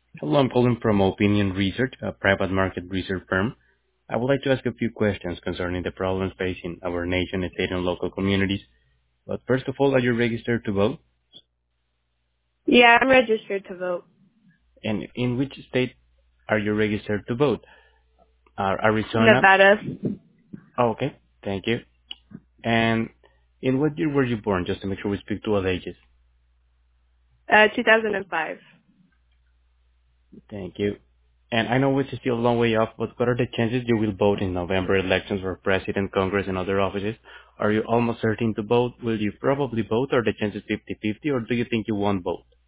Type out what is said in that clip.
Hello, I'm calling from Opinion Research, a private market research firm. I would like to ask a few questions concerning the problems facing our nation, state, and local communities. But first of all, are you registered to vote? Yeah, I'm registered to vote. And in which state are you registered to vote? Arizona? Nevada, Oh, okay. Thank you. And in what year were you born, just to make sure we speak to all ages? 2005. Thank you. And I know it's still a long way off, but what are the chances you will vote in November elections for president, Congress, and other offices? Are you almost certain to vote? Will you probably vote? Are the chances 50-50, or do you think you won't vote?